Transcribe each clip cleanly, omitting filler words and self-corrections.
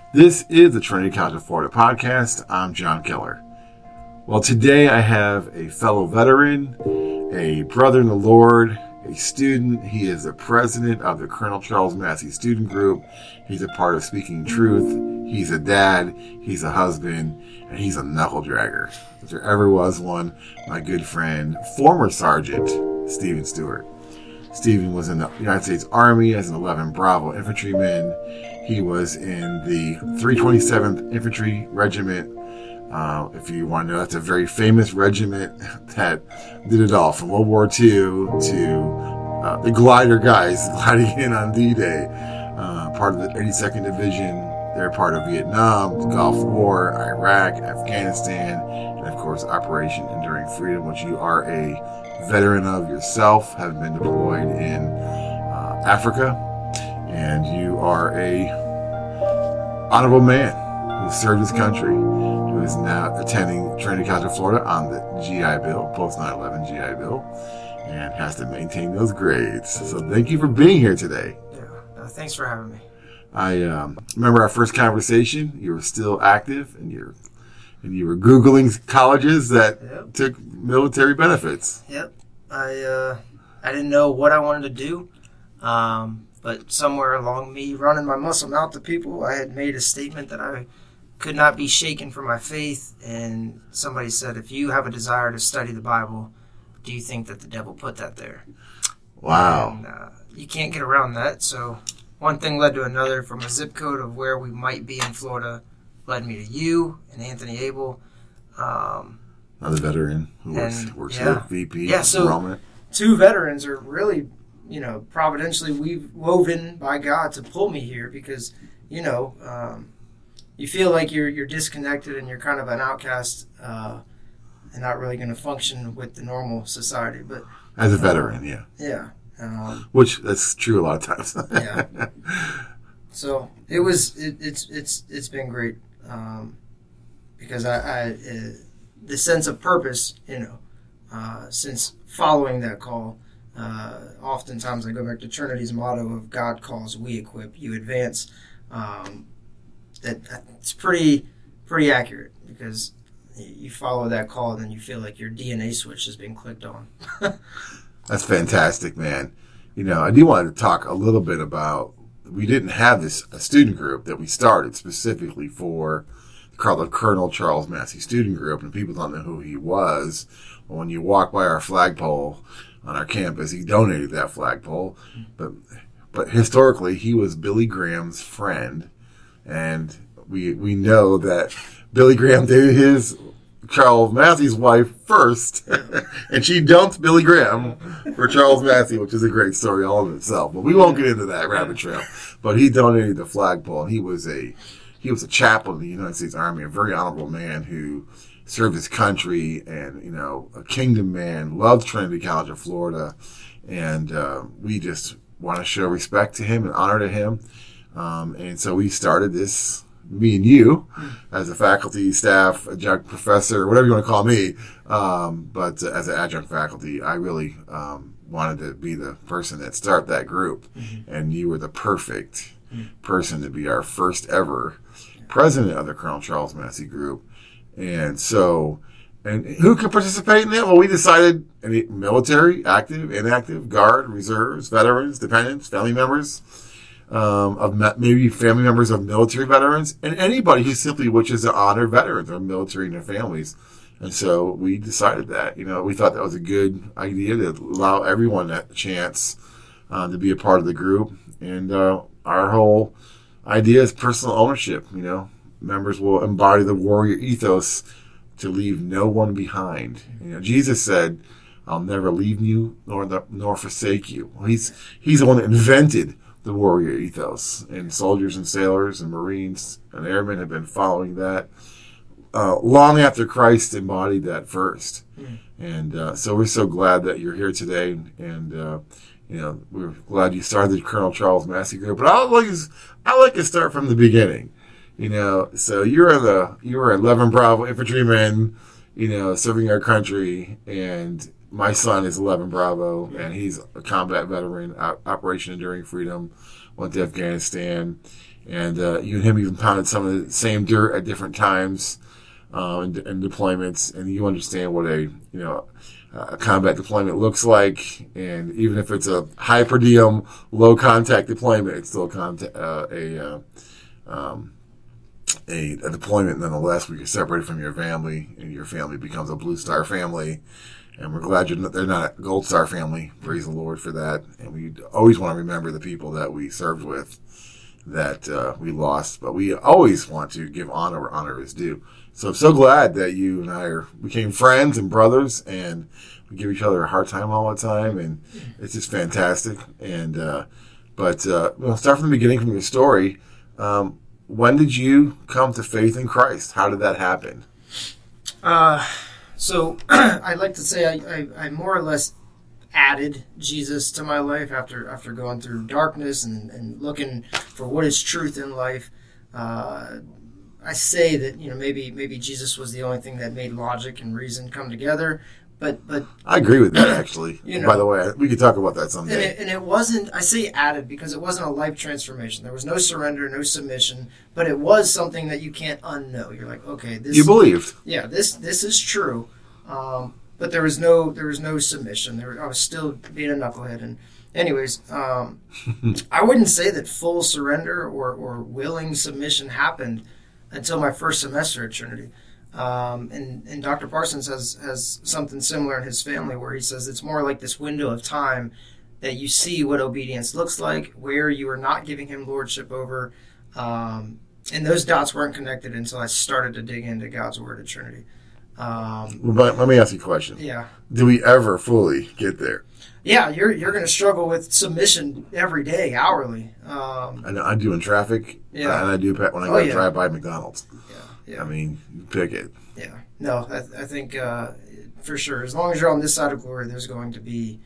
This is the Trinity College of Florida podcast. I'm John Keller. Well, today I have a fellow veteran, a brother in the Lord, a student. He is the president of the Colonel Charles Massey Student Group. He's a part of Speaking Truth. He's a dad. He's a husband. And he's a knuckle dragger. If there ever was one, my good friend, former Sergeant Stephen Stewart. Stephen was in the United States Army as an 11 Bravo infantryman. He was in the 327th Infantry Regiment. If you want to know, that's a very famous regiment that did it all from World War II to the glider guys gliding in on D-Day. Part of the 82nd Division. They're part of Vietnam, the Gulf War, Iraq, Afghanistan, and of course Operation Enduring Freedom, which you are a veteran of yourself, have been deployed in Africa, and you are a honorable man who served his country, who is now attending Trinity College of Florida on the GI Bill, post 9/11 GI Bill, and has to maintain those grades. So thank you for being here today. Yeah, thanks for having me. I remember our first conversation. You were still active, and you were Googling colleges that took military benefits. Yep. I didn't know what I wanted to do, but somewhere along me running my muscle mouth to people, I had made a statement that I could not be shaken from my faith, and somebody said, if you have a desire to study the Bible, do you think that the devil put that there? Wow. And, you can't get around that, so one thing led to another. From a zip code of where we might be in Florida led me to you and Anthony Abel. Another veteran who works here, VP. Yeah, so enrollment. Two veterans are really, providentially we've woven by God to pull me here because, you feel like you're disconnected and you're kind of an outcast and not really going to function with the normal society. But as a veteran, yeah. Yeah. Which that's true a lot of times. Yeah. So it's been great because I the sense of purpose, since following that call, oftentimes I go back to Trinity's motto of God calls, we equip, you advance. It's pretty accurate because you follow that call and then you feel like your DNA switch has been clicked on. That's fantastic, man. I do want to talk a little bit about, we didn't have a student group that we started specifically for the Colonel Charles Massey Student Group, and people don't know who he was. Well, when you walk by our flagpole on our campus, he donated that flagpole. But historically, he was Billy Graham's friend, and we know that Billy Graham dated his Charles Massey's wife first, and she dumped Billy Graham for Charles Massey, which is a great story all in itself. But we won't get into that rabbit trail. But he donated the flagpole, and he was a chaplain in the United States Army, a very honorable man who served his country, and a kingdom man, loved Trinity College of Florida, and we just want to show respect to him and honor to him, and so we started this. Me and you, as a faculty, staff, adjunct professor, whatever you want to call me, but as an adjunct faculty, I really wanted to be the person that started that group, and you were the perfect person to be our first ever president of the Colonel Charles Massey Group. And so, and who could participate in that? Well, we decided military, active, inactive, guard, reserves, veterans, dependents, family members. Maybe family members of military veterans, and anybody who simply wishes to honor veterans or military and their families. And so we decided that, we thought that was a good idea to allow everyone that chance to be a part of the group. And our whole idea is personal ownership. Members will embody the warrior ethos to leave no one behind. Jesus said, "I'll never leave you nor forsake you." Well, he's the one that invented the warrior ethos, and soldiers and sailors and Marines and airmen have been following that long after Christ embodied that first. And so we're so glad that you're here today, and we're glad you started the Colonel Charles Massey Group. But I like to start from the beginning. So you were 11 Bravo infantryman, serving our country, and my son is 11 Bravo, and he's a combat veteran, Operation Enduring Freedom, went to Afghanistan, And you and him even pounded some of the same dirt at different times in deployments, and you understand what a combat deployment looks like. And even if it's a high per diem, low contact deployment, it's still a deployment nonetheless, where you're separated from your family, and your family becomes a Blue Star family. And we're glad they're not a Gold Star family. Praise the Lord for that. And we always want to remember the people that we served with, that we lost. But we always want to give honor where honor is due. So I'm so glad that you and I became friends and brothers, and we give each other a hard time all the time. And it's just fantastic. And but we'll start from the beginning, from your story. When did you come to faith in Christ? How did that happen? So I'd like to say I more or less added Jesus to my life after going through darkness and looking for what is truth in life. I say that maybe Jesus was the only thing that made logic and reason come together. But I agree with that, actually. By the way, we could talk about that someday. And it wasn't, I say added because it wasn't a life transformation. There was no surrender, no submission, but it was something that you can't unknow. You're like, okay, this. You believed. Yeah, this is true. But there was no submission. I was still being a knucklehead. And anyways, I wouldn't say that full surrender or willing submission happened until my first semester at Trinity. And Dr. Parsons has something similar in his family, where he says it's more like this window of time that you see what obedience looks like, where you are not giving him lordship over. And those dots weren't connected until I started to dig into God's word at Trinity. But let me ask you a question. Yeah. Do we ever fully get there? Yeah, you're going to struggle with submission every day, hourly. I do in traffic, yeah. And I do when I drive by McDonald's. Yeah. I mean, you pick it. Yeah. No, I think for sure, as long as you're on this side of glory, there's going to be,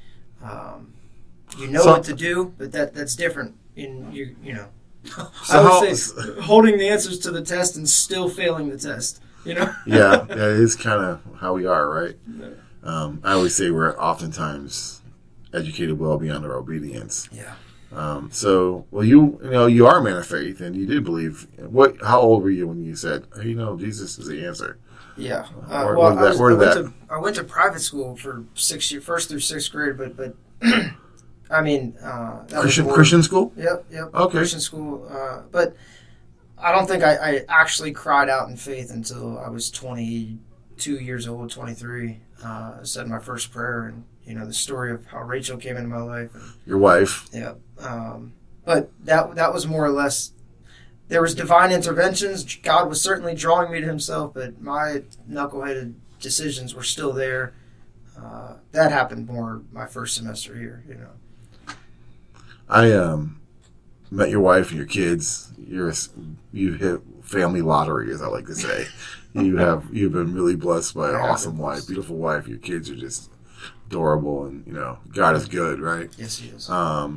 what to do, but that's different in I would say holding the answers to the test and still failing the test. Yeah, it is kind of how we are, right? Yeah. I always say we're oftentimes educated well beyond our obedience. Yeah. So, well, you are a man of faith, and you did believe. How old were you when you said, "Hey, Jesus is the answer"? Yeah. I went to private school for 6 years, first through sixth grade, but I mean, Christian school. Yep. Okay. Christian school, but I don't think I actually cried out in faith until I was 22 years old, 23. I said my first prayer, and the story of how Rachel came into my life. And, your wife. Yeah. But that was more or less, there was divine interventions. God was certainly drawing me to himself, but my knuckleheaded decisions were still there. That happened more my first semester here, I met your wife and your kids. You hit family lottery, as I like to say. You've been really blessed by an awesome wife, beautiful wife. Your kids are just adorable, and God is good, right? Yes, He is.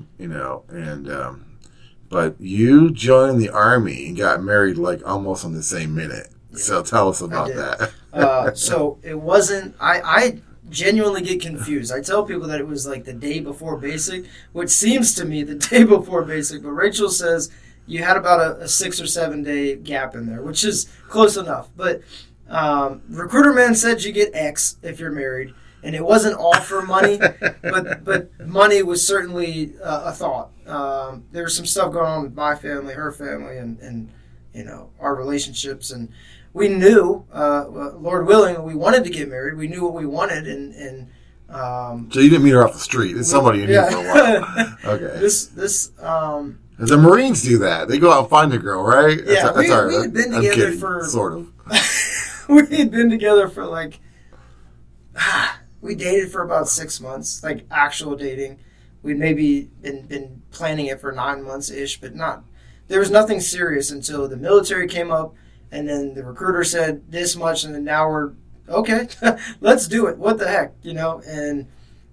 But you joined the Army and got married like almost on the same minute. Yeah. So tell us about that. So it wasn't. I genuinely get confused. I tell people that it was like the day before basic, which seems to me the day before basic. But Rachel says you had about a 6 or 7 day gap in there, which is close enough. But Recruiter Man said you get X if you're married. And it wasn't all for money, but money was certainly a thought. There was some stuff going on with my family, her family, and our relationships. And we knew, Lord willing, we wanted to get married. We knew what we wanted, and so you didn't meet her off the street. It's somebody you knew for a while. Okay. The Marines do that. They go out and find a girl, right? Yeah, we had been together for sort of. We had been together for like. We dated for about 6 months, like actual dating. We'd maybe been planning it for 9 months-ish, but there was nothing serious until the military came up, and then the recruiter said this much, and then now we're, okay, let's do it. What the heck, And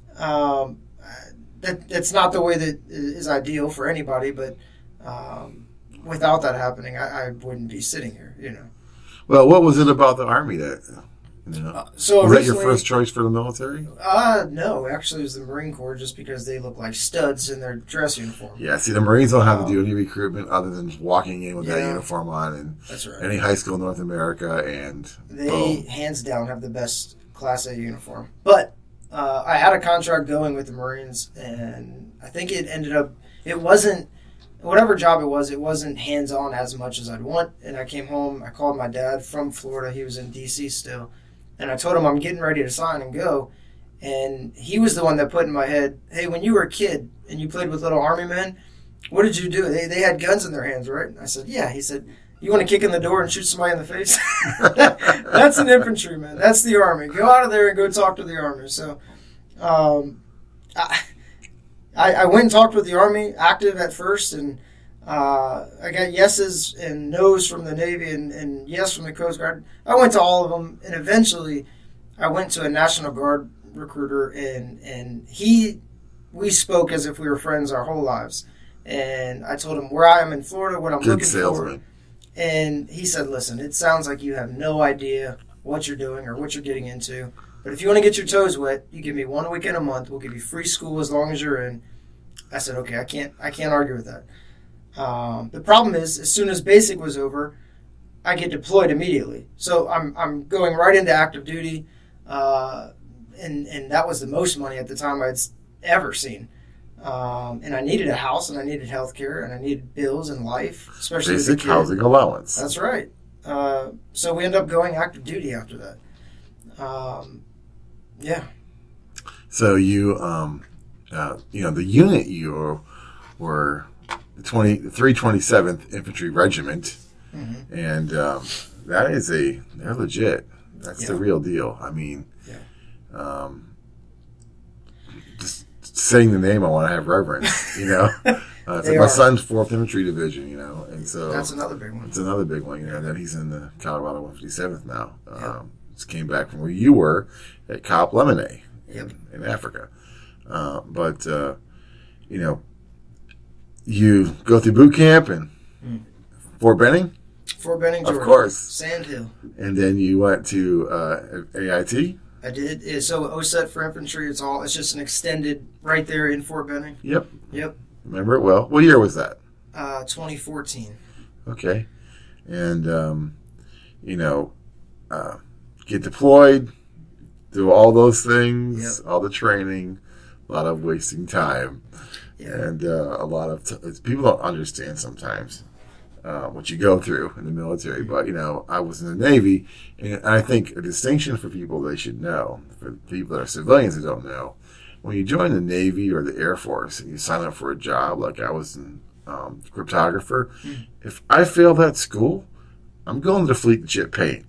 that's not the way that is ideal for anybody, but without that happening, I wouldn't be sitting here, Well, what was it about the Army that You know? So was that your first choice for the military? No, actually it was the Marine Corps just because they look like studs in their dress uniform. Yeah, see, the Marines don't have to do any recruitment other than just walking in with that uniform on, and that's right. Any high school in North America, and they boom. Hands down have the best Class A uniform. But I had a contract going with the Marines, and I think it wasn't, whatever job it wasn't hands-on as much as I'd want. And I came home, I called my dad from Florida. He was in D.C. still. And I told him I'm getting ready to sign and go. And he was the one that put in my head, hey, when you were a kid and you played with little army men, what did you do? They had guns in their hands, right? And I said, yeah. He said, you want to kick in the door and shoot somebody in the face? That's an infantryman. That's the Army. Go out of there and go talk to the Army. So I went and talked with the Army, active at first, and I got yeses and nos from the Navy and yes from the Coast Guard. I went to all of them, and eventually I went to a National Guard recruiter, and we spoke as if we were friends our whole lives. And I told him where I am in Florida, what I'm looking for. And he said, listen, it sounds like you have no idea what you're doing or what you're getting into. But if you want to get your toes wet, you give me 1 weekend a month. We'll give you free school as long as you're in. I said, okay, I can't argue with that. The problem is, as soon as basic was over, I get deployed immediately. So I'm going right into active duty, and that was the most money at the time I'd ever seen. And I needed a house, and I needed health care, and I needed bills and life, especially basic housing allowance. That's right. So we ended up going active duty after that. Yeah. So you, the unit you were the 327th Infantry Regiment, mm-hmm. and that is they're legit. That's the real deal. I mean, just saying the name, I want to have reverence. It's like my son's 4th Infantry Division. And so that's another big one. It's another big one. And then he's in the Colorado 157th now. Just came back from where you were at Cap Lemonade in Africa. But you go through boot camp and Fort Benning? Fort Benning, Georgia. Of course. Sand Hill. And then you went to AIT? I did. So OSET for infantry, it's just an extended right there in Fort Benning. Yep. Remember it well. What year was that? 2014. Okay. And, get deployed, do all those things, all the training, a lot of wasting time. Yeah. And a lot of people don't understand sometimes what you go through in the military. But, I was in the Navy, and I think a distinction for people they should know, for people that are civilians that don't know, when you join the Navy or the Air Force and you sign up for a job, like I was in cryptographer, if I failed at school, I'm going to the fleet to chip paint.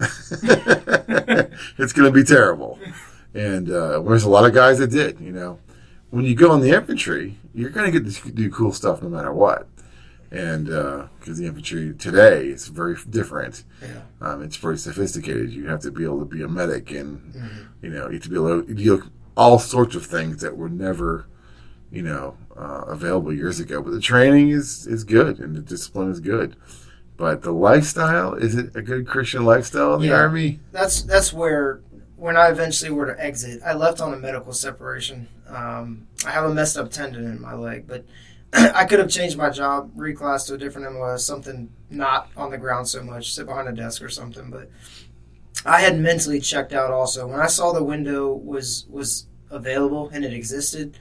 It's going to be terrible. And there's a lot of guys that did, When you go in the infantry, you're going to get to do cool stuff no matter what. And because the infantry today is very different. Yeah. It's pretty sophisticated. You have to be able to be a medic, and you have to be able to deal with all sorts of things that were never, available years ago. But the training is good, and the discipline is good. But the lifestyle, is it a good Christian lifestyle in the Army? That's where, when I eventually were to exit, I left on a medical separation. I have a messed up tendon in my leg, but I could have changed my job, reclassed to a different MOS, something not on the ground so much, sit behind a desk or something. But I had mentally checked out also. When I saw the window was available and it existed,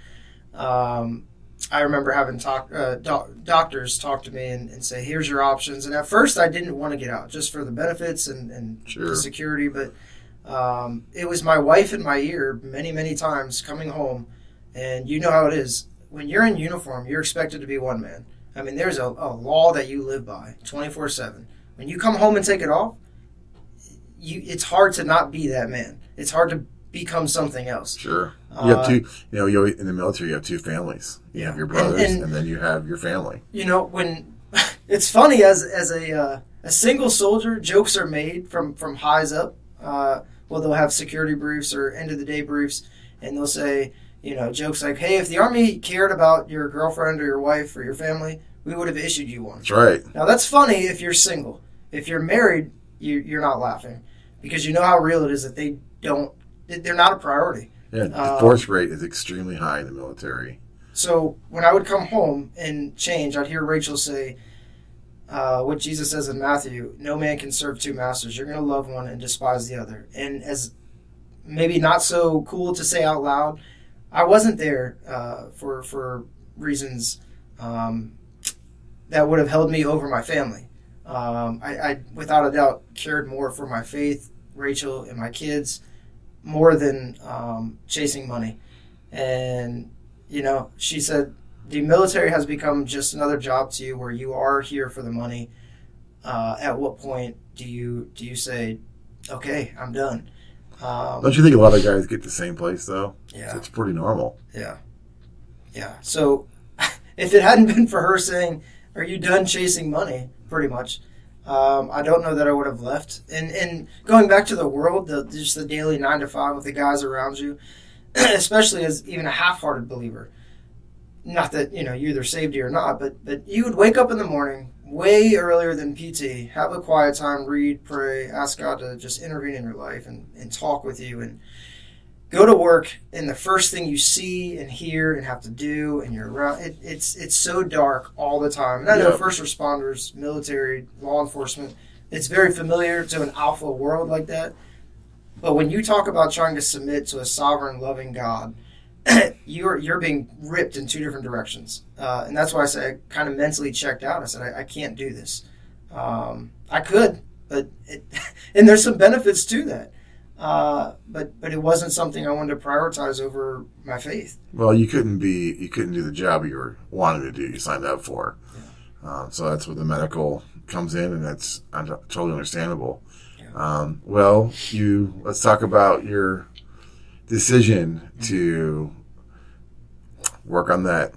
I remember having doctors talk to me and say, here's your options. And at first I didn't want to get out just for the benefits and the security. But it was my wife in my ear many, many times coming home. And you know how it is. When you're in uniform, you're expected to be one man. I mean, there's a law that you live by 24/7. When you come home and take it off, it's hard to not be that man. It's hard to become something else. Sure. You have two, you in the military, you have two families. You have your brothers, and then you have your family. When it's funny as a single soldier, jokes are made from highs up. They'll have security briefs or end of the day briefs, and they'll say, jokes like, hey, if the Army cared about your girlfriend or your wife or your family, we would have issued you one. That's right. Now, that's funny if you're single. If you're married, you're not laughing. because you know how real it is that they're not a priority. Yeah, the divorce rate is extremely high in the military. So when I would come home and change, I'd hear Rachel say, what Jesus says in Matthew, no man can serve two masters. You're going to love one and despise the other. And as maybe not so cool to say out loud, I wasn't there for reasons that would have held me over my family. I without a doubt cared more for my faith, Rachel, and my kids more than chasing money. And, she said, the military has become just another job to you where you are here for the money. At what point do you say, okay, I'm done? Don't you think a lot of guys get the same place, though? Yeah. It's pretty normal. Yeah. Yeah. So if it hadn't been for her saying, are you done chasing money, pretty much, I don't know that I would have left. And going back to the world, just the daily 9 to 5 with the guys around you, especially as even a half-hearted believer, not that, you're either saved or not, but you would wake up in the morning way earlier than PT, have a quiet time, read, pray, ask God to just intervene in your life and talk with you, and go to work, and the first thing you see and hear and have to do, and you're around, it's so dark all the time. And I know first responders, military, law enforcement, it's very familiar to an alpha world like that. But when you talk about trying to submit to a sovereign, loving God, you're being ripped in two different directions. And that's why I say I kind of mentally checked out. I said, I can't do this. I could, but and there's some benefits to that. But it wasn't something I wanted to prioritize over my faith. Well, you couldn't do the job you were wanting to do. You signed up for. Yeah. So that's where the medical comes in, and that's totally understandable. Yeah. Let's talk about your decision to work on that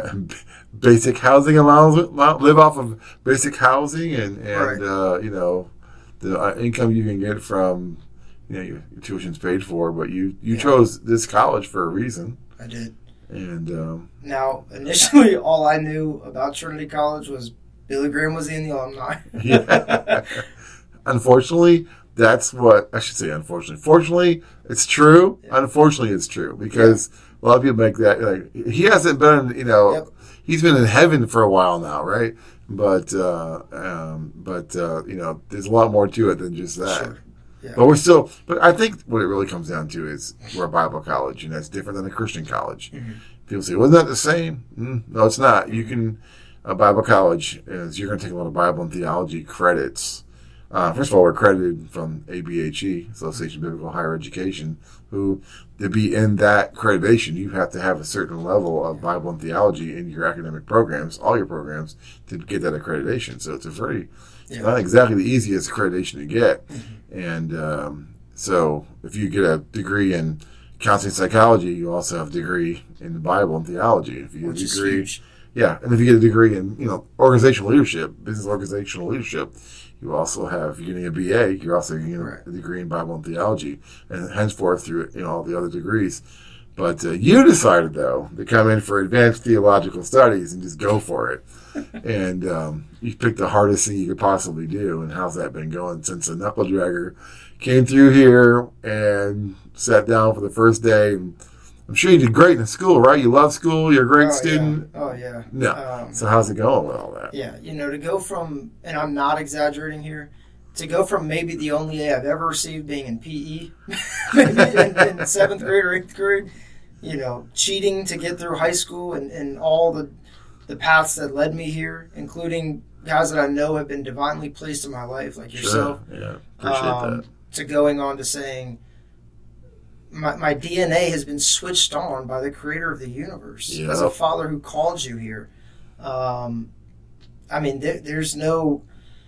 basic housing allowance, live off of basic housing, and right. The income you can get from your tuition's paid for, but you chose this college for a reason. I did. And now, initially, all I knew about Trinity College was Billy Graham was in the alumni. Yeah. Unfortunately, that's what I should say. Unfortunately, fortunately, it's true. Yeah. Unfortunately, it's true because a lot of people make that like he hasn't been. He's been in heaven for a while now, right? But there's a lot more to it than just that. Sure. Yeah. But I think what it really comes down to is we're a Bible college, and that's different than a Christian college. Mm-hmm. People say, wasn't that the same? No, it's not. A Bible college is you're going to take a lot of Bible and theology credits. First of all, we're accredited from ABHE, Association of Biblical Higher Education, who to be in that accreditation, you have to have a certain level of Bible and theology in your academic programs, all your programs, to get that accreditation. So it's it's not exactly the easiest accreditation to get. Mm-hmm. And so if you get a degree in counseling psychology, you also have a degree in the Bible and theology. If you get a degree, and if you get a degree in organizational leadership, business organizational leadership, you also have, you're getting a BA, you're also getting a degree in Bible and theology, and henceforth through all the other degrees. But you decided, though, to come in for advanced theological studies and just go for it. And you picked the hardest thing you could possibly do. And how's that been going since the knuckle dragger came through here and sat down for the first day? And I'm sure you did great in school, right? You love school. You're a great student. Yeah. Oh, yeah. No. So how's it going with all that? Yeah. To go from, and I'm not exaggerating here, to go from maybe the only A I've ever received being in PE, maybe in 7th grade or 8th grade, cheating to get through high school and all the paths that led me here, including guys that I know have been divinely placed in my life, like yourself. Sure. Yeah. Appreciate that. To going on to saying, my DNA has been switched on by the creator of the universe. Yep. As a father who called you here. There's no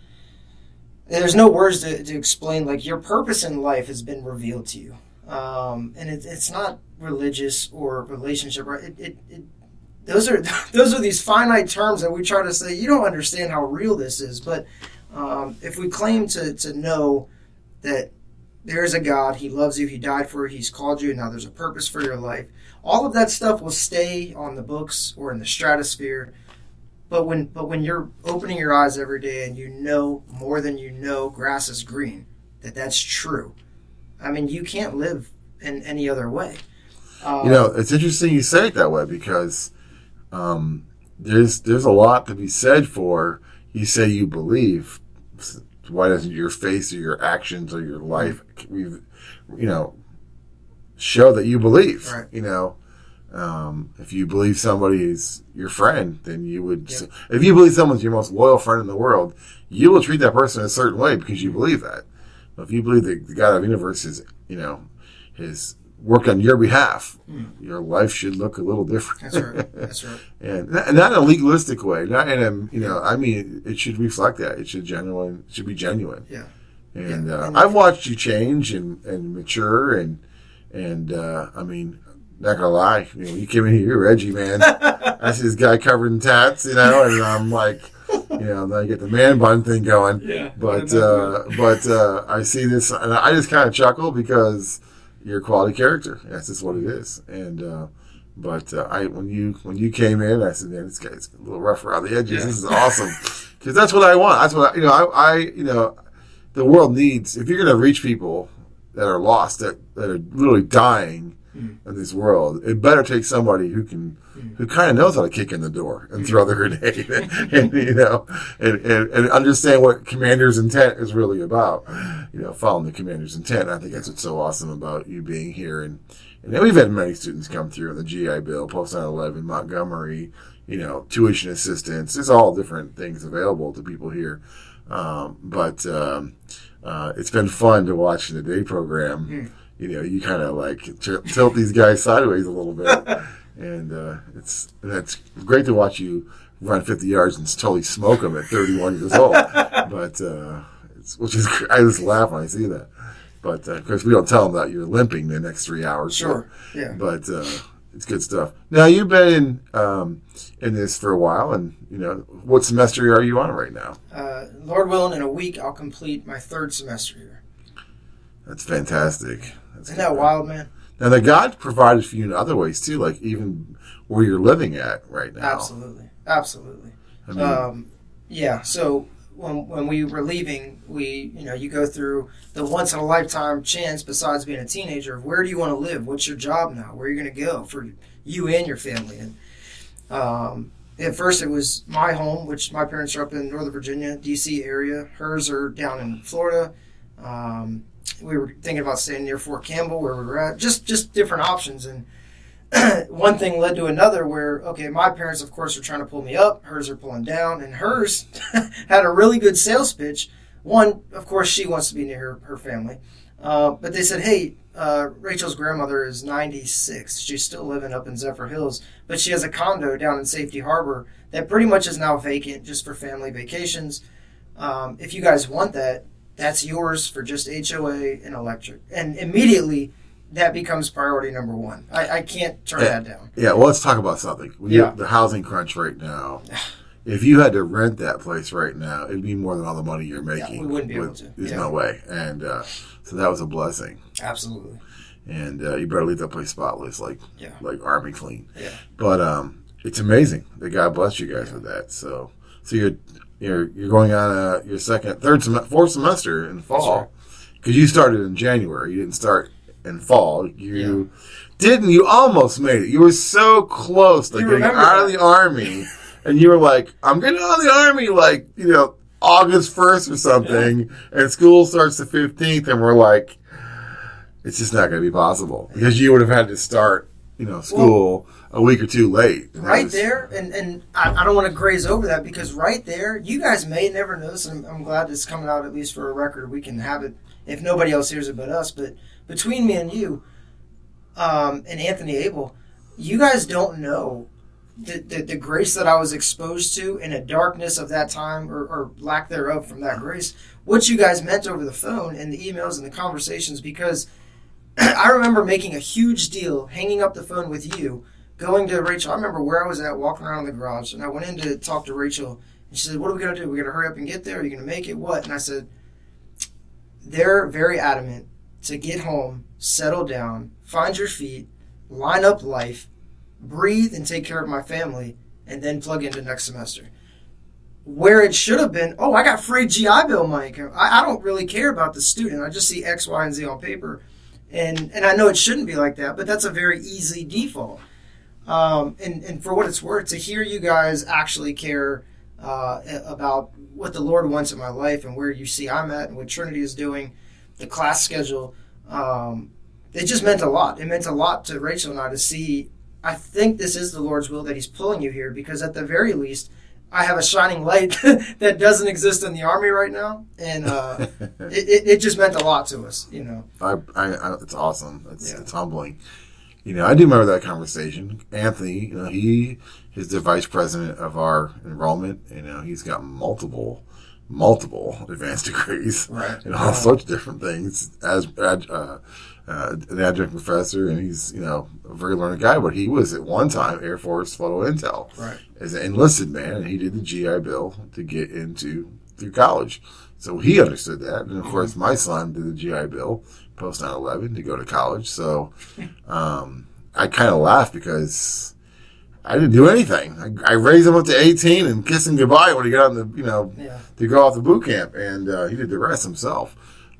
words to explain, like, your purpose in life has been revealed to you. And it's not religious or relationship, right? Those are these finite terms that we try to say, you don't understand how real this is. But if we claim to know that there is a God, He loves you, He died for you, He's called you, and now there's a purpose for your life, all of that stuff will stay on the books or in the stratosphere. But when you're opening your eyes every day and you know more than you know grass is green, that that's true. I mean, you can't live in any other way. It's interesting you say it that way because there's a lot to be said for you say you believe. Why doesn't your face or your actions or your life, show that you believe? Right. If you believe somebody is your friend, then you would. Yep. If you believe someone's your most loyal friend in the world, you will treat that person a certain way because you believe that. But if you believe that the God of the universe is, his work on your behalf, your life should look a little different. That's right. And not in a legalistic way. Not in a, it should reflect that. It should be genuine. Yeah. And I've watched you change and mature and not gonna lie, when you came in here, you're edgy, man. I see this guy covered in tats, and I'm like, now you get the man bun thing going. Yeah. But I see this, and I just kind of chuckle because you're a quality character. That's just what it is. And when you came in, I said, man, this guy's a little rough around the edges. Yeah. This is awesome because that's what I want. That's what the world needs. If you're gonna reach people that are lost, that are literally dying in this world, it better take somebody who kind of knows how to kick in the door and throw the grenade and understand what commander's intent is really about. Following the commander's intent. I think that's what's so awesome about you being here. And we've had many students come through on the GI Bill, post 9/11, Montgomery, tuition assistance. There's all different things available to people here. It's been fun to watch in the day program. You kind of like tilt these guys sideways a little bit, and that's great to watch you run 50 yards and totally smoke them at 31 years old. But I just laugh when I see that. But of course, we don't tell them that you're limping the next 3 hours. Sure, yeah. But it's good stuff. Now you've been in this for a while, and what semester are you on right now? Lord willing, in a week I'll complete my 3rd semester here. That's fantastic. Isn't that wild, man? Now, the God provided for you in other ways too, like even where you're living at right now. Absolutely. Yeah. So when we were leaving, you go through the once in a lifetime chance. Besides being a teenager, of where do you want to live? What's your job now? Where are you going to go for you and your family? And at first, it was my home, which my parents are up in Northern Virginia, D.C. area. Hers are down in Florida. We were thinking about staying near Fort Campbell, where we were at. Just different options. And one thing led to another where, my parents, of course, are trying to pull me up. Hers are pulling down. And hers had a really good sales pitch. One, of course, she wants to be near her family. But they said, hey, Rachel's grandmother is 96. She's still living up in Zephyr Hills. But she has a condo down in Safety Harbor that pretty much is now vacant just for family vacations. If you guys want that, that's yours for just HOA and electric. And immediately, that becomes priority number one. I can't turn that down. Yeah, well, let's talk about something. The housing crunch right now. If you had to rent that place right now, it'd be more than all the money you're making. Yeah, we wouldn't be able to. There's no way. And so that was a blessing. Absolutely. And you better leave that place spotless, like army clean. Yeah. But it's amazing that God bless you guys with that. So you're going on your fourth semester in fall, because you started in January. You didn't start in fall. You almost made it. You were so close to getting out of the Army, and you were like, I'm getting out of the Army August 1st or something, and school starts the 15th, and we're like, it's just not going to be possible, because you would have had to start school a week or two late. There, and I don't want to graze over that, because right there, you guys may never notice, and I'm glad it's coming out at least for a record. We can have it if nobody else hears it but us. But between me and you, and Anthony Abel, you guys don't know the grace that I was exposed to in a darkness of that time, or lack thereof from that grace, what you guys meant over the phone and the emails and the conversations, because I remember making a huge deal, hanging up the phone with you, going to Rachel. I remember where I was at, walking around the garage, and I went in to talk to Rachel, and she said, what are we going to do? We're going to hurry up and get there? Are you going to make it? What? And I said, they're very adamant to get home, settle down, find your feet, line up life, breathe and take care of my family, and then plug into next semester. where it should have been, oh, I got free GI Bill money. I don't really care about the student. I just see X, Y, and Z on paper. And I know it shouldn't be like that, but that's a very easy default. And for what it's worth, to hear you guys actually care about what the Lord wants in my life and where you see I'm at and what Trinity is doing, the class schedule, it just meant a lot. It meant a lot to Rachel and I to see, I think this is the Lord's will that he's pulling you here, because at the very least, I have a shining light that doesn't exist in the Army right now, and it just meant a lot to us, you know. It's awesome. It's humbling. You know, I do remember that conversation. Anthony, you know, he is the vice president of our enrollment. You know, he's got multiple advanced degrees, right, and all sorts of different things as an adjunct professor, and he's, you know, a very learned guy, but he was at one time Air Force Photo Intel, right, as an enlisted man, and he did the GI Bill to get through college. So he understood that. And of course, my son did the GI Bill post 9/11 to go to college. So I kind of laughed because I didn't do anything. I raised him up to 18 and kissed him goodbye when he got on the, you know, to go off the boot camp, and he did the rest himself.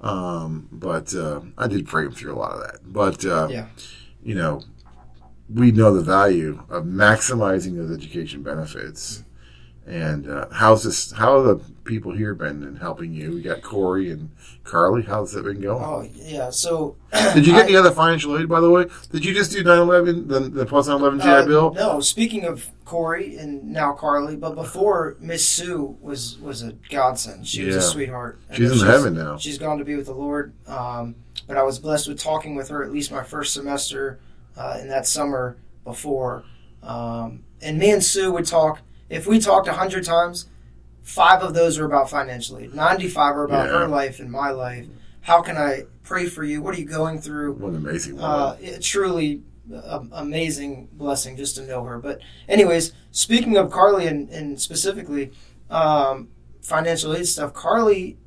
But I did pray him through a lot of that. But you know, we know the value of maximizing those education benefits. And how have the people here been in helping you? We got Corey and Carly. How's that been going? Oh, yeah. So did you get any other financial aid, by the way? Did you just do 9/11, the post 9/11 GI Bill? No. Speaking of Corey and now Carly, but before, Miss Sue was a godsend. She was a sweetheart. She's in heaven now. She's gone to be with the Lord. But I was blessed with talking with her at least my first semester in that summer before. And me and Sue would talk. If we talked 100 times, 5 of those are about financial aid. 95 are about her life and my life. How can I pray for you? What are you going through? What an amazing woman. Truly amazing blessing just to know her. But anyways, speaking of Carly and specifically financial aid stuff, Carly,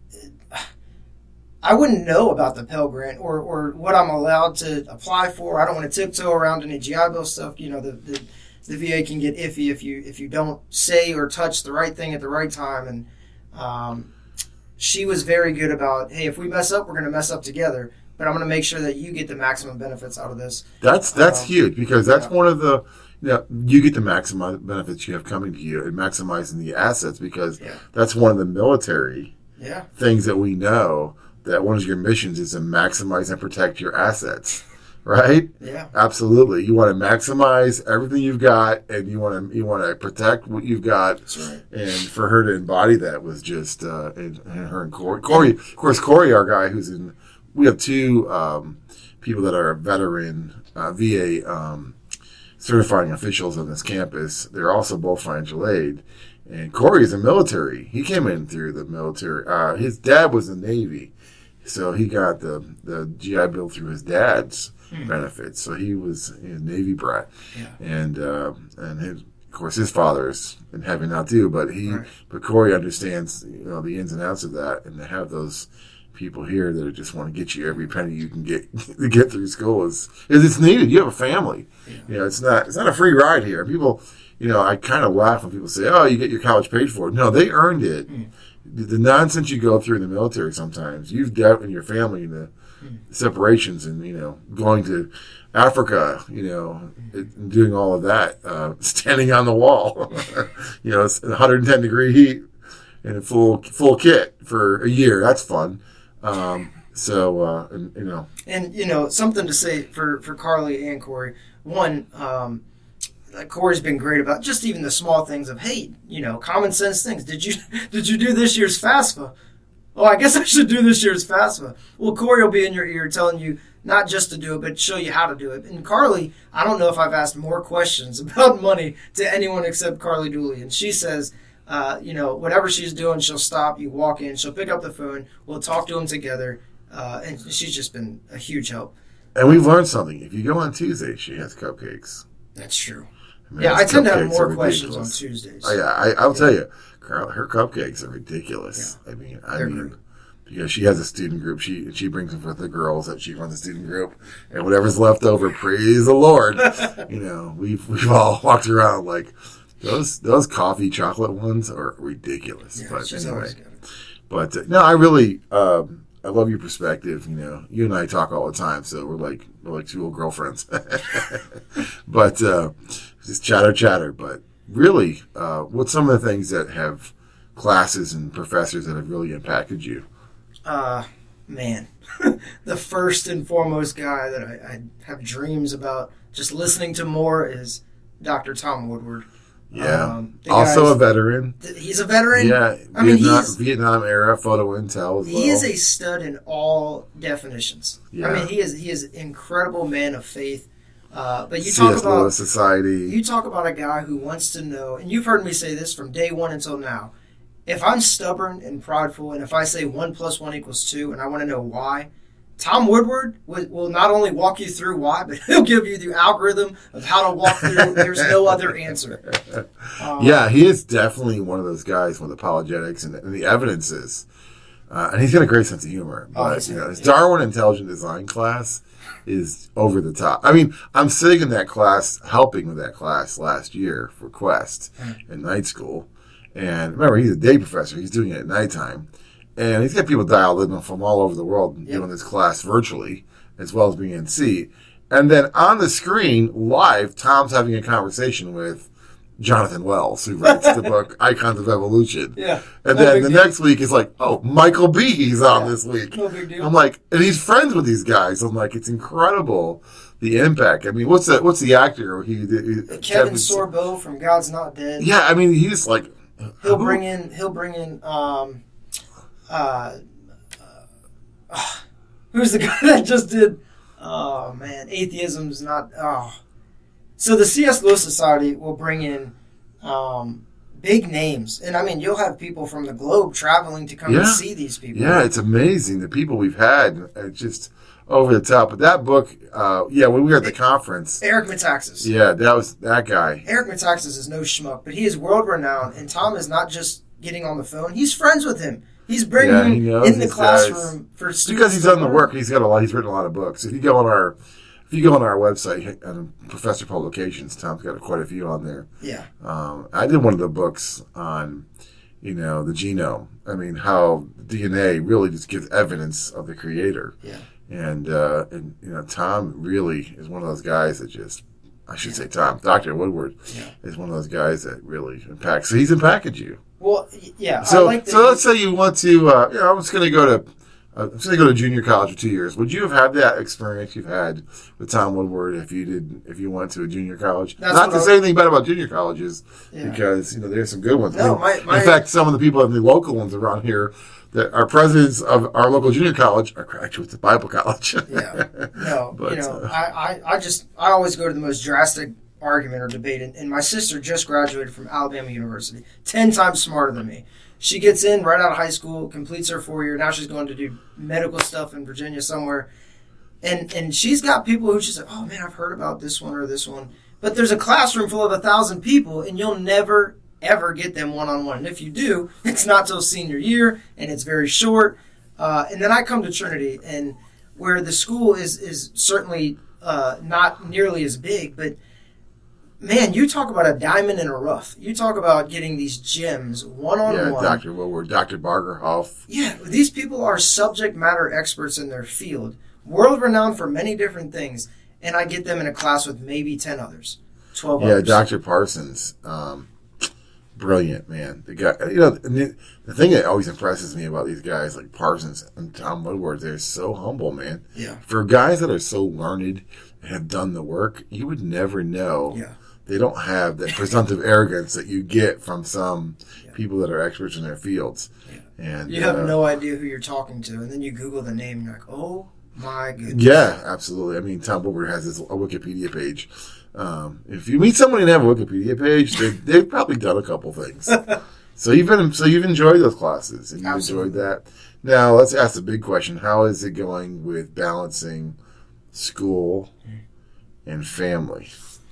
I wouldn't know about the Pell Grant or what I'm allowed to apply for. I don't want to tiptoe around any GI Bill stuff. You know, the VA can get iffy if you don't say or touch the right thing at the right time. And she was very good about, hey, if we mess up, we're going to mess up together. But I'm going to make sure that you get the maximum benefits out of this. That's huge, because that's one of the, you know, you get the maximum benefits you have coming to you and maximizing the assets, because that's one of the military things that we know, that one of your missions is to maximize and protect your assets. Right? Yeah. Absolutely. You want to maximize everything you've got, and you want to protect what you've got. That's right. And for her to embody that was just and her and Corey. Corey, of course, Corey, our guy who's in. We have 2 people that are veteran VA certifying officials on this campus. They're also both financial aid. And Corey is a military. He came in through the military. His dad was in the Navy, so he got the GI Bill through his dad's benefits. So he was a Navy brat, and his, of course, his father's in heaven now too. But but Corey understands, you know, the ins and outs of that, and to have those people here that just want to get you every penny you can get to get through school is it's needed. You have a family. You know, it's not a free ride here. People, you know, I kind of laugh when people say, "Oh, you get your college paid for." No, they earned it. The nonsense you go through in the military sometimes, you've dealt in your family in the separations, and, you know, going to Africa, you know, doing all of that, standing on the wall, you know, it's 110-degree heat in a full kit for a year. That's fun. And, you know. And, you know, something to say for Carly and Corey. One, Corey's been great about just even the small things of, hey, you know, common sense things. Did you do this year's FAFSA? Oh, I guess I should do this year's FAFSA. Well, Corey will be in your ear telling you not just to do it, but show you how to do it. And Carly, I don't know if I've asked more questions about money to anyone except Carly Dooley. And she says, you know, whatever she's doing, she'll stop. You walk in, she'll pick up the phone. We'll talk to them together. And she's just been a huge help. And we've learned something. If you go on Tuesday, she has cupcakes. That's true. I tend to have more questions on Tuesdays. Oh, yeah, I'll tell you, Carl, her cupcakes are ridiculous. Yeah. I mean, because she has a student group, she brings them with the girls that she runs a student group, and whatever's left over, praise the Lord. You know, we've all walked around like Those coffee chocolate ones are ridiculous. Yeah, But she's anyway, always good. but no, I really I love your perspective. You know, you and I talk all the time, so we're like two old girlfriends. But just chatter. But really, what's some of the things that have classes and professors that have really impacted you? Man, the first and foremost guy that I have dreams about just listening to more is Dr. Tom Woodward. Yeah. Also a veteran. He's a veteran. Yeah. I mean, Vietnam era photo intel as well. He is a stud in all definitions. Yeah. I mean, he is an incredible man of faith. But you C.S. talk about Lewis Society. You talk about a guy who wants to know, and you've heard me say this from day one until now. If I'm stubborn and prideful, and if I say 1 + 1 = 2, and I want to know why, Tom Woodward will not only walk you through why, but he'll give you the algorithm of how to walk through. There's no other answer. Yeah, he is definitely one of those guys with apologetics and the evidences. And he's got a great sense of humor. But his Darwin Intelligent Design class is over the top. I mean, I'm sitting in that class, helping with that class last year for Quest in night school. And remember, he's a day professor. He's doing it at nighttime. And he's got people dialed in from all over the world doing this class virtually, as well as being in seat. And then on the screen, live, Tom's having a conversation with Jonathan Wells, who writes the book Icons of Evolution. Yeah. And then the next week is like, oh, Michael Behe's on this week. No big deal. I'm like, and he's friends with these guys. I'm like, it's incredible the impact. I mean, what's the actor? Kevin Sorbo from God's Not Dead. Yeah, I mean, he's like, he'll bring in who's the guy that just did atheism's not so the C.S. Lewis Society will bring in big names, and I mean you'll have people from the globe traveling to come and see these people. Yeah, it's amazing the people we've had. It's just over the top. But that book, when we were at the conference, Eric Metaxas. Yeah, that was that guy. Eric Metaxas is no schmuck, but he is world renowned, and Tom is not just getting on the phone. He's friends with him. He's bringing him in the classroom for students. Because he's done the work. He's got a lot. He's written a lot of books. If you go on our website, Professor Publications, Tom's got quite a few on there. Yeah. I did one of the books on, the genome. I mean, how DNA really just gives evidence of the creator. Yeah. And Tom really is one of those guys that just, I should say Tom, Dr. Woodward is one of those guys that really impacts. So he's impacted you. Well, yeah. So let's say you want to, I'm just going to go to junior college for 2 years. Would you have had that experience you've had with Tom Woodward if you went to a junior college? Not to say anything bad about junior colleges, because there's some good ones. No, in fact, some of the people in the local ones around here that are presidents of our local junior college are graduates of Bible college. Yeah, no, but, I always go to the most drastic argument or debate, and my sister just graduated from Alabama University, 10 times smarter than me. She gets in right out of high school, completes her 4-year. Now she's going to do medical stuff in Virginia somewhere. And she's got people who she's like, oh, man, I've heard about this one or this one. But there's a classroom full of 1,000 people, and you'll never, ever get them one-on-one. And if you do, it's not till senior year, and it's very short. And then I come to Trinity, and where the school is certainly not nearly as big, but man, you talk about a diamond in a rough. You talk about getting these gems one-on-one. Yeah, Dr. Woodward, Dr. Bargerhoff. Yeah, these people are subject matter experts in their field, world-renowned for many different things, and I get them in a class with maybe 10 others, 12 others. Yeah, Dr. Parsons, brilliant, man. The guy, the thing that always impresses me about these guys like Parsons and Tom Woodward, they're so humble, man. Yeah. For guys that are so learned and have done the work, you would never know. Yeah. They don't have that presumptive arrogance that you get from some people that are experts in their fields. Yeah. And you have no idea who you're talking to, and then you Google the name, and you're like, oh my goodness. Yeah, absolutely. I mean, Tom Woodward has a Wikipedia page. If you meet someone and have a Wikipedia page, they've probably done a couple things. So you've enjoyed those classes, and you've enjoyed that. Now let's ask the big question: how is it going with balancing school and family?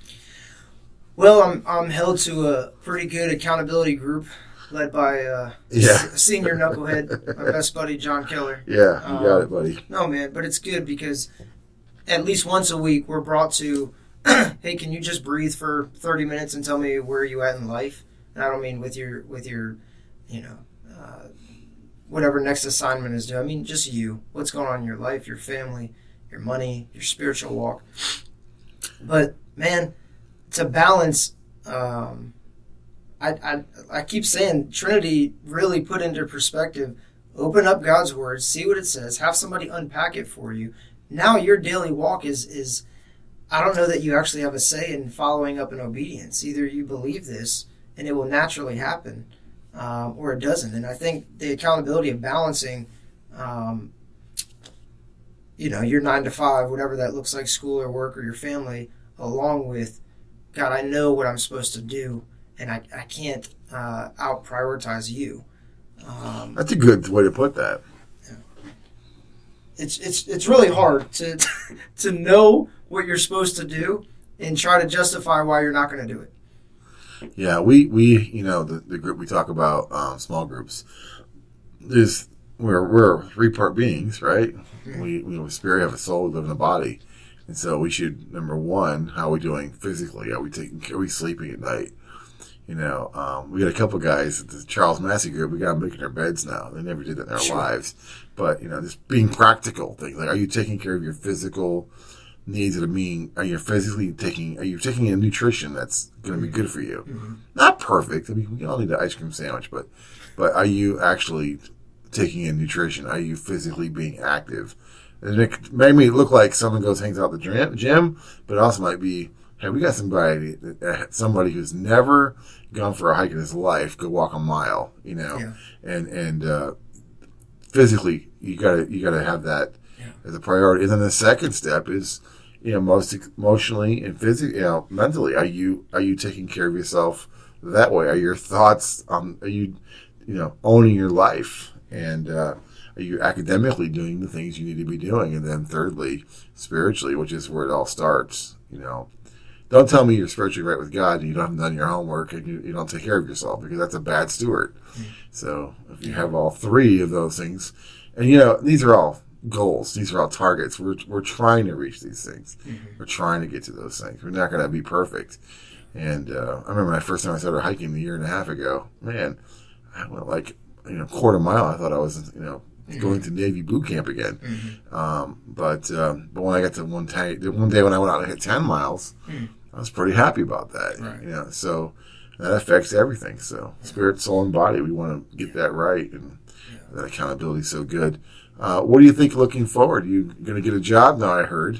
Well, I'm held to a pretty good accountability group led by senior knucklehead, my best buddy John Keller. Yeah, you got it, buddy. No, man, but it's good because at least once a week we're brought to hey, can you just breathe for 30 minutes and tell me where you at in life? And I don't mean with your whatever next assignment is due. I mean, just you. What's going on in your life, your family, your money, your spiritual walk. But, man, to balance, I keep saying Trinity really put into perspective, open up God's Word, see what it says, have somebody unpack it for you. Now your daily walk is I don't know that you actually have a say in following up in obedience. Either you believe this and it will naturally happen, or it doesn't. And I think the accountability of balancing, your 9 to 5, whatever that looks like, school or work or your family, along with, God, I know what I'm supposed to do, and I can't out prioritize you. That's a good way to put that. Yeah. It's really hard to to know what you're supposed to do and try to justify why you're not going to do it. Yeah, we the group we talk about, small groups, we're 3-part beings, right? Mm-hmm. We have a spirit, have a soul, live in a body. And so we should, number one, how are we doing physically? Are we sleeping at night? We got a couple guys at the Charles Massey group. We got them making their beds now. They never did that in their lives. But, just being practical things. Like, are you taking care of your physical needs? Are you taking in nutrition that's going to be good for you? Mm-hmm. Not perfect. I mean, we all need an ice cream sandwich, but are you actually taking in nutrition? Are you physically being active? And it made me look like someone hangs out at the gym, but it also might be, hey, we got somebody who's never gone for a hike in his life, go walk a mile, Yeah. and physically you gotta have that as a priority. And then the second step is, most emotionally and physically, mentally, are you taking care of yourself that way? Are your thoughts, are you owning your life? And, are you academically doing the things you need to be doing? And then thirdly, spiritually, which is where it all starts. Don't tell me you're spiritually right with God and you haven't done your homework and you don't take care of yourself, because that's a bad steward. Mm-hmm. So if you have all three of those things, and these are all goals, these are all targets. We're trying to reach these things. Mm-hmm. We're trying to get to those things. We're not going to be perfect. And I remember my first time I started hiking a year and a half ago. Man, I went like quarter mile. I thought I was going to Navy boot camp again. Mm-hmm. But when I got to one day when I went out and hit 10 miles, I was pretty happy about that. Right. So that affects everything. So spirit, soul, and body, we want to get that right, and that accountability is so good. What do you think looking forward? You going to get a job now, I heard.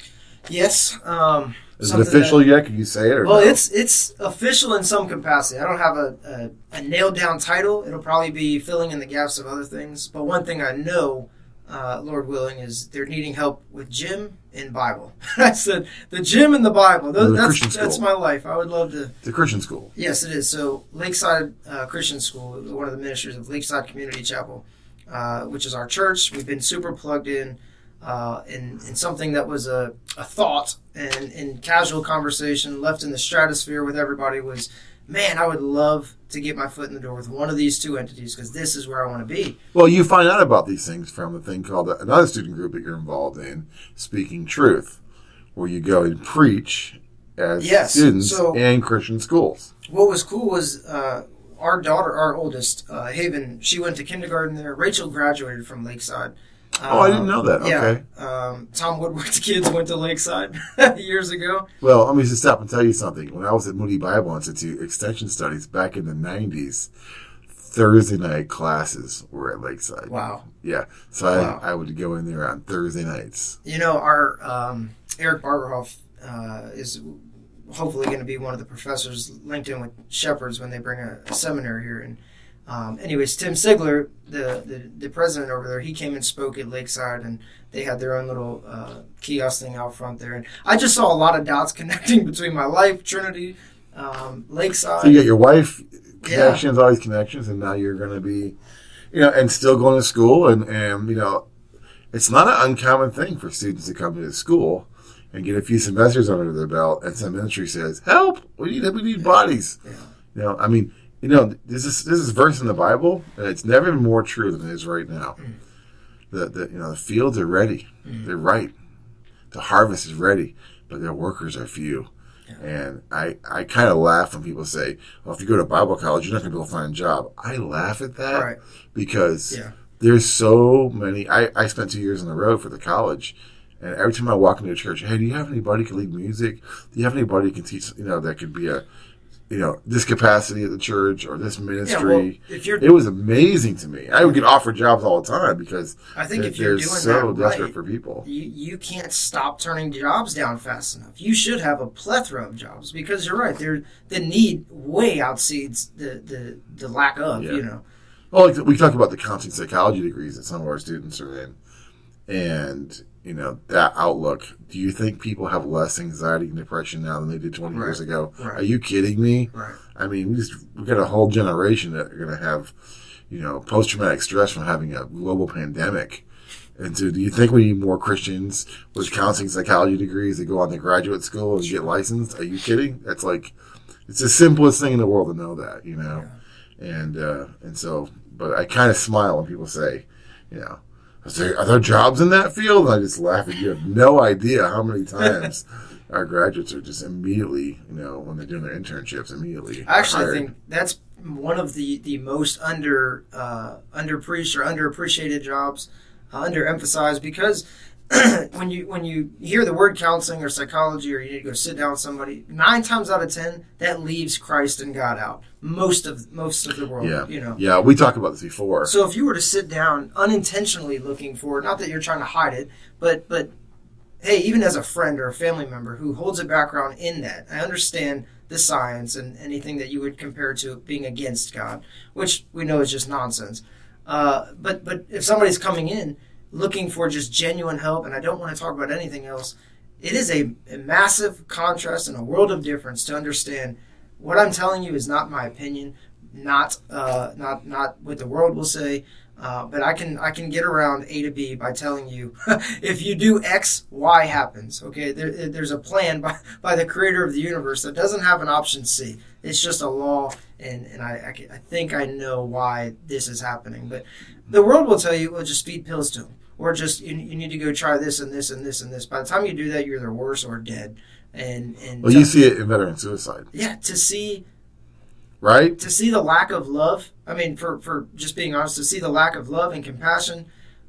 Yes. Is it official yet? Can you say it? Or well, no? It's official in some capacity. I don't have a nailed down title. It'll probably be filling in the gaps of other things. But one thing I know, Lord willing, is they're needing help with gym and Bible. I said the gym and the Bible. That's my life. I would love to. It's a Christian school. Yes, it is. So Lakeside Christian School, one of the ministers of Lakeside Community Chapel, which is our church. We've been super plugged in something that was a thought and in casual conversation left in the stratosphere with everybody was, man, I would love to get my foot in the door with one of these two entities, because this is where I want to be. Well, you find out about these things from a thing called another student group that you're involved in, Speaking Truth, where you go and preach as students in Christian schools. What was cool was our daughter, our oldest, Haven, she went to kindergarten there. Rachel graduated from Lakeside. I didn't know that. Okay. Tom Woodward's kids went to Lakeside years ago. Well, let me just stop and tell you something. When I was at Moody Bible Institute Extension Studies back in the 90s, Thursday night classes were at Lakeside. Wow. Yeah. So I would go in there on Thursday nights. Our Eric Barberhoff is hopefully going to be one of the professors linked in with Shepherds when they bring a seminary here. And anyways, Tim Sigler, the president over there, he came and spoke at Lakeside, and they had their own little kiosk thing out front there. And I just saw a lot of dots connecting between my life, Trinity, Lakeside. So you got your wife connections, all these connections, and now you're going to be, and still going to school. And it's not an uncommon thing for students to come to the school and get a few semesters under their belt, and some ministry says, help, we need bodies. Yeah. This is verse in the Bible, and it's never been more true than it is right now. The fields are ready. They're ripe. the harvest is ready, but their workers are few. And I kind of laugh when people say, well, if you go to Bible college, you're not going to be able to find a job. I laugh at that because there's so many. I spent 2 years on the road for the college, and every time I walk into a church, hey, do you have anybody who can lead music? Do you have anybody who can teach, that could be this capacity at the church or this ministry? It was amazing to me. I would get offered jobs all the time because I think if you're doing so desperate for people. You can't stop turning jobs down fast enough. You should have a plethora of jobs because you're right. The need way outseeds the lack of, Well, like we talk about the counseling psychology degrees that some of our students are in. And, that outlook. Do you think people have less anxiety and depression now than they did 20 years ago? Right. Are you kidding me? Right. I mean, we got a whole generation that are going to have, post-traumatic stress from having a global pandemic. And so do you think we need more Christians with counseling psychology degrees that go on to graduate school and get licensed? Are you kidding? That's like, it's the simplest thing in the world to know that, Yeah. And so, but I kind of smile when people say, are there jobs in that field? And I just laugh at you. Have no idea how many times our graduates are just immediately, when they're doing their internships, immediately Actually, hired. I think that's one of the most underpreached or underappreciated jobs, underemphasized, because when you hear the word counseling or psychology, or you need to go sit down with somebody, 9 times out of 10 that leaves Christ and God out. Most of the world, Yeah, we talked about this before. So if you were to sit down unintentionally looking for, not that you're trying to hide it, but hey, even as a friend or a family member who holds a background in that, I understand the science and anything that you would compare to being against God, which we know is just nonsense. But if somebody's coming in looking for just genuine help, and I don't want to talk about anything else, it is a massive contrast and a world of difference to understand what I'm telling you is not my opinion, not what the world will say, but I can get around A to B by telling you if you do X, Y happens. Okay, there's a plan by the creator of the universe that doesn't have an option C. It's just a law, and I think I know why this is happening. But the world will tell you, well, just feed pills to them. Or just you need to go try this and this and this and this. By the time you do that, you're either worse or dead. And well, you see it in veteran suicide. Yeah, to see the lack of love. I mean, for just being honest, to see the lack of love and compassion,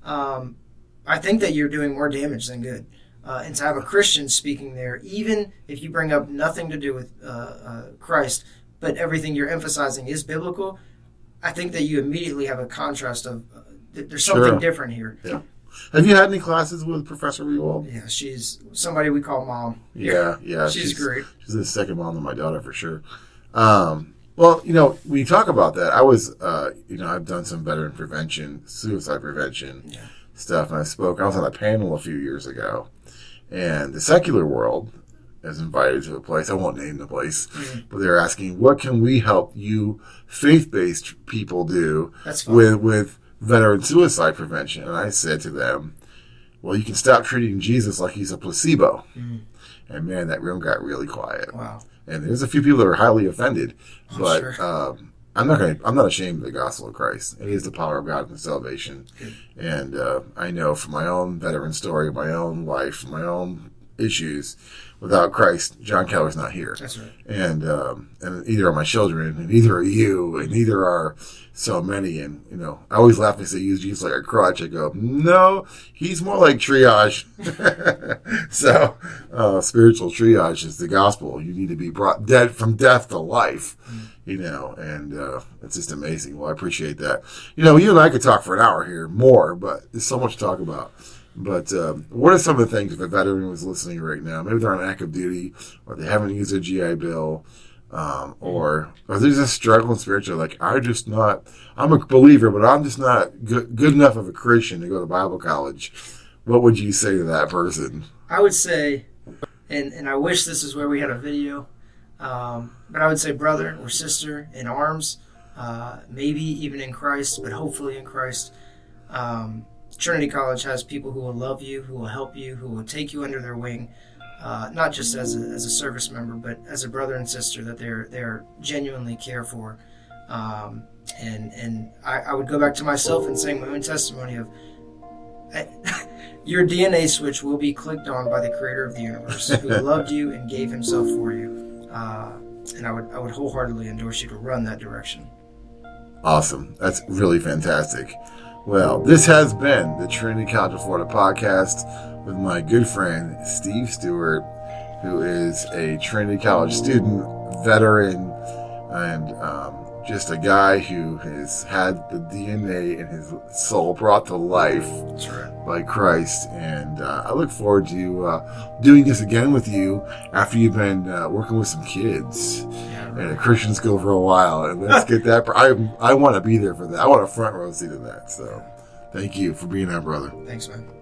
I think that you're doing more damage than good. And to have a Christian speaking there, even if you bring up nothing to do with Christ, but everything you're emphasizing is biblical, I think that you immediately have a contrast of there's something different here. Yeah. Have you had any classes with Professor Rewald? Yeah, she's somebody we call mom. Yeah. She's great. She's the second mom to my daughter for sure. Well, when you talk about that, I was, I've done some veteran prevention, suicide prevention stuff, and I was on a panel a few years ago, and the secular world is invited to a place. I won't name the place, but they're asking, what can we help you faith-based people do with veteran suicide prevention? And I said to them, well, you can stop treating Jesus like he's a placebo. And man, that room got really quiet. Wow. And there's a few people that are highly offended, but sure. I'm not ashamed of the gospel of Christ. It is the power of God and salvation. And I know from my own veteran story, my own life, my own issues, without Christ, John Keller's not here. That's right. And either are my children, and either are you, and either are so many. And, I always laugh and say, use Jesus like a crutch. I go, no, he's more like triage. So, spiritual triage is the gospel. You need to be brought from death to life, and it's just amazing. Well, I appreciate that. You and I could talk for an hour here more, but there's so much to talk about. But what are some of the things if a veteran was listening right now? Maybe they're on active duty, or they haven't used their GI Bill, or they're just struggling spiritually. Like, I'm a believer, but I'm just not good enough of a Christian to go to Bible college. What would you say to that person? I would say, and I wish this is where we had a video, but I would say brother or sister in arms, maybe even in Christ, but hopefully in Christ. Trinity College has people who will love you, who will help you, who will take you under their wing, not just as a service member, but as a brother and sister that they're genuinely care for. And I would go back to myself and saying my own testimony of, Your DNA switch will be clicked on by the creator of the universe, who loved you and gave himself for you. And I would wholeheartedly endorse you to run that direction. Awesome. That's really fantastic. Well, this has been the Trinity College of Florida podcast with my good friend, Steve Stewart, who is a Trinity College student, veteran, and just a guy who has had the DNA in his soul brought to life by Christ. And I look forward to doing this again with you after you've been working with some kids at a Christian school for a while. And let's get that. I want to be there for that. I want a front row seat of that. So thank you for being on, brother. Thanks, man.